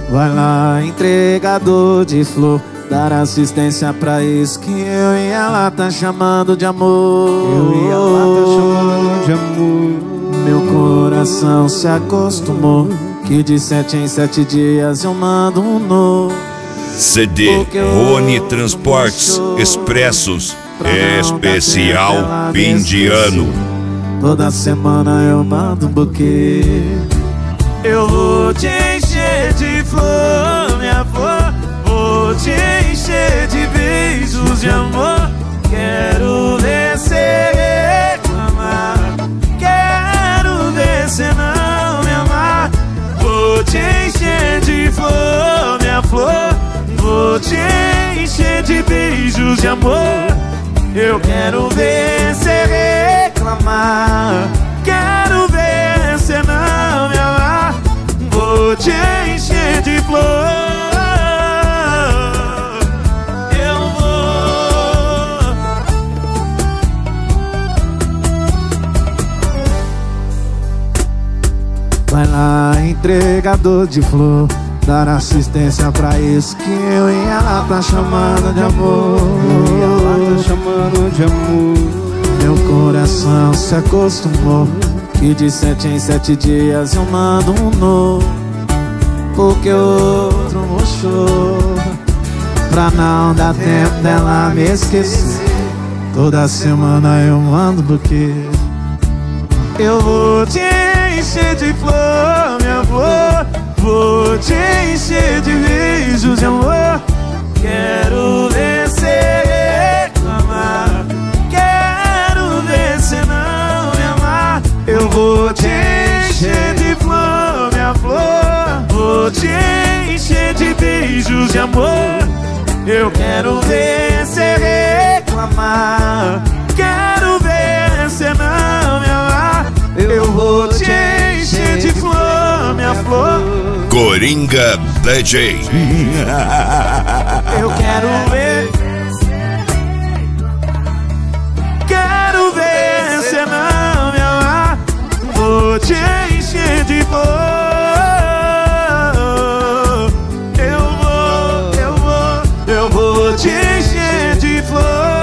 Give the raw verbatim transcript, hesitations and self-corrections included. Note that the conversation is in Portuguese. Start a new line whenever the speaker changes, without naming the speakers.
Vai lá, entregador de flor, dar assistência pra isso que eu e ela tá chamando de amor.
Eu e ela tá chamando de amor.
Meu coração se acostumou que de sete em sete dias eu mando um novo.
C D Rony Transportes Expressos Especial Fim de Ano.
Toda semana eu mando um buquê. Eu vou te encher de flor, minha flor. Vou te encher de beijos de amor. Quero ver cê reclamar. Quero ver cê não me amar. Vou te encher de flor, minha flor. Vou te encher de beijos de amor. Eu quero ver cê reclamar. Quero ver cê não me amar. Vou te encher de flor. Eu vou. Vai lá, entregador de flor, dar assistência pra isso que eu e ela tá chamando de amor.
Eu e ela tá chamando de amor.
Meu coração se acostumou que de sete em sete dias eu mando um novo, porque o outro murchou, pra não dar tempo dela me esquecer. Toda semana eu mando buquê. Eu vou te encher de flor, minha flor. Vou te encher de beijos de amor. Quero ver cê reclamar. Quero ver cê não me amar. Eu vou te encher de flor, minha flor. Vou te encher de beijos de amor. Eu quero ver cê reclamar. Quero ver cê não me amar. Eu vou te encher de flor, minha flor.
Coringa D J.
Eu quero ver. Quero ver cê não me amar. Vou te encher de flor. Eu vou, eu vou, eu vou te encher de flor.